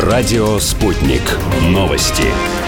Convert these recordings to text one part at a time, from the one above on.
Радио «Спутник». Новости.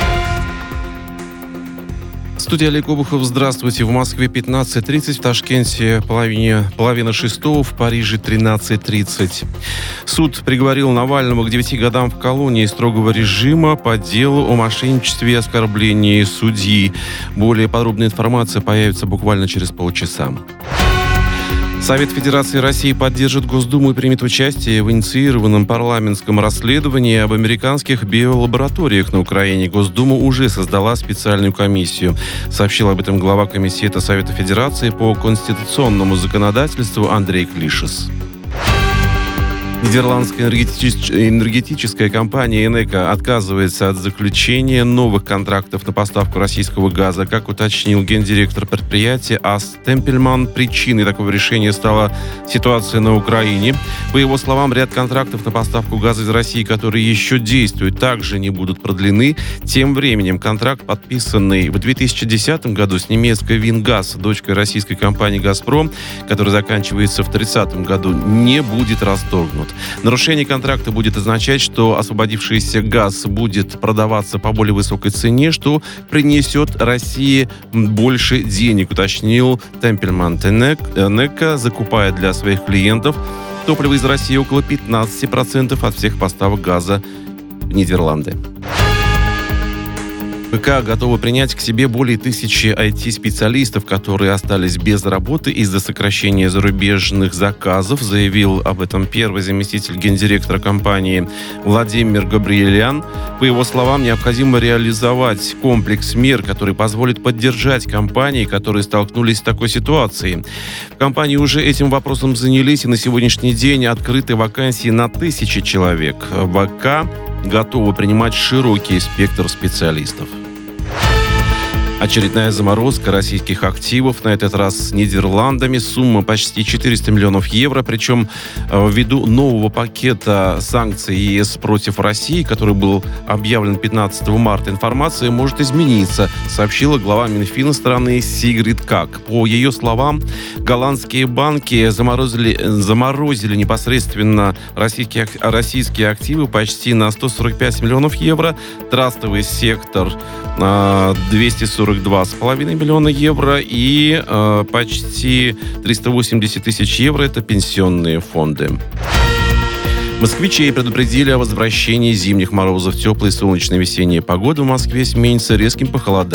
Студия Олег Обухов. Здравствуйте. В Москве 15:30, в Ташкенте половина шестого, в Париже 13:30. Суд приговорил Навального к 9 годам в колонии строгого режима по делу о мошенничестве и оскорблении судьи. Более подробная информация появится буквально через полчаса. Совет Федерации России поддержит Госдуму и примет участие в инициированном парламентском расследовании об американских биолабораториях на Украине. Госдума уже создала специальную комиссию. Сообщил об этом глава Комитета Совета Федерации по конституционному законодательству Андрей Клишес. Нидерландская энергетическая компания «Энека» отказывается от заключения новых контрактов на поставку российского газа. Как уточнил гендиректор предприятия Ас Темпельман, причиной такого решения стала ситуация на Украине. По его словам, ряд контрактов на поставку газа из России, которые еще действуют, также не будут продлены. Тем временем контракт, подписанный в 2010 году с немецкой «Вингаз», дочкой российской компании «Газпром», который заканчивается в 2030 году, не будет расторгнут. Нарушение контракта будет означать, что освободившийся газ будет продаваться по более высокой цене, что принесет России больше денег, уточнил Темпельман. Энека закупает для своих клиентов топливо из России около 15% от всех поставок газа в Нидерланды. ВК готова принять к себе более 1000 IT-специалистов, которые остались без работы из-за сокращения зарубежных заказов, заявил об этом первый заместитель гендиректора компании Владимир Габриэлян. По его словам, необходимо реализовать комплекс мер, который позволит поддержать компании, которые столкнулись с такой ситуацией. В компании уже этим вопросом занялись, и на сегодняшний день открыты вакансии на 1000 человек. ВК готова принимать широкий спектр специалистов. Очередная заморозка российских активов, на этот раз с Нидерландами. Сумма почти 400 миллионов евро. Причем ввиду нового пакета санкций ЕС против России, который был объявлен 15 марта, информация может измениться, сообщила глава Минфина страны Сигрид Как. По ее словам, голландские банки заморозили непосредственно российские активы почти на 145 миллионов евро. Трастовый сектор 242,5 миллиона евро и почти 380 тысяч евро – это пенсионные фонды. Москвичей предупредили о возвращении зимних морозов. Теплая солнечная весенняя погода в Москве сменится резким похолоданием.